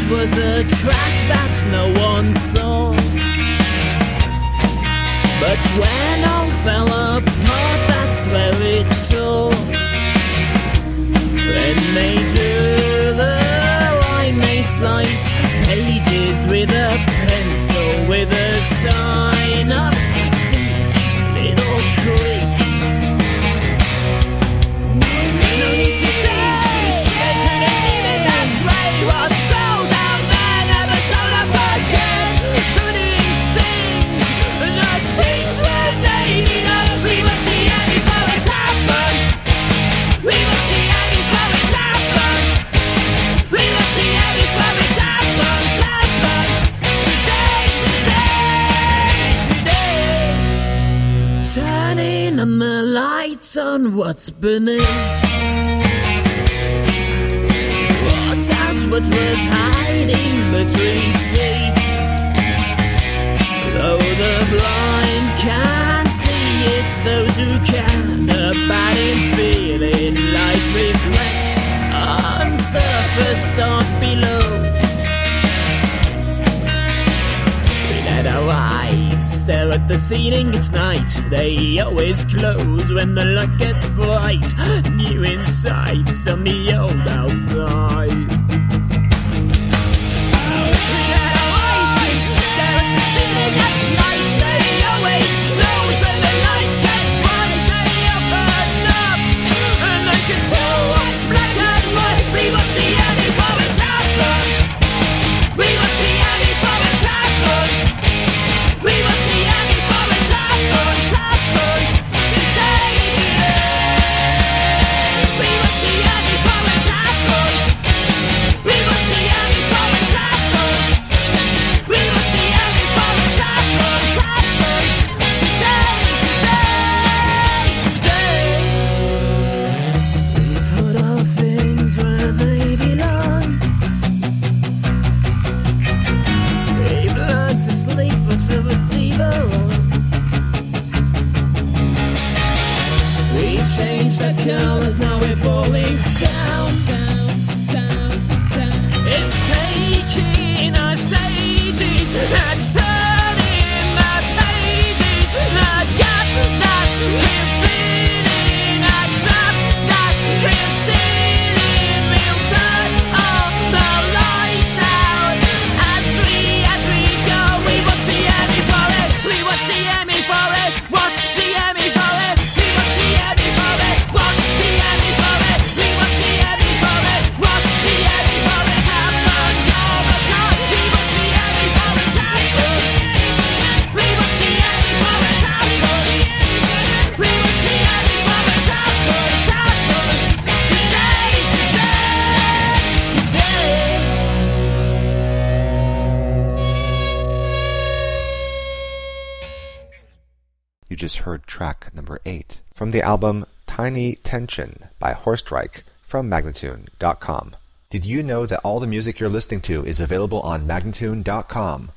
was a crack that no one saw. But when all fell apart, that's where it tore. Then they drew the line, they sliced pages with a pencil, with a sign up deep little creek. No need to say, they couldn't leave it that way. What fell down there never showed up again. Putting things, the things where they belong. We must see it before it's happened. We must see it before it's happened. We must see it before it's happened. Happened today, today, today. Turning on the lights on what's beneath. What was hiding between teeth. Though the blind can't see, it's those who can. Abiding feeling, light reflects on surface, not below. We let our eyes stare at the ceiling, it's night. They always close when the light gets bright. New insights on the old outside. Change the colors, now we're falling down, down, down, down. It's taking us ages, it's turning the pages. The gap that we're feeling, a trap that we're sealing. We'll turn all the lights out as we go. We want the Emmy for it, we want the Emmy for it. Watch the Emmy for it. You just heard track number 8 from the album Tiny Tension by Horstreich from Magnatune.com. Did you know that all the music you're listening to is available on Magnatune.com?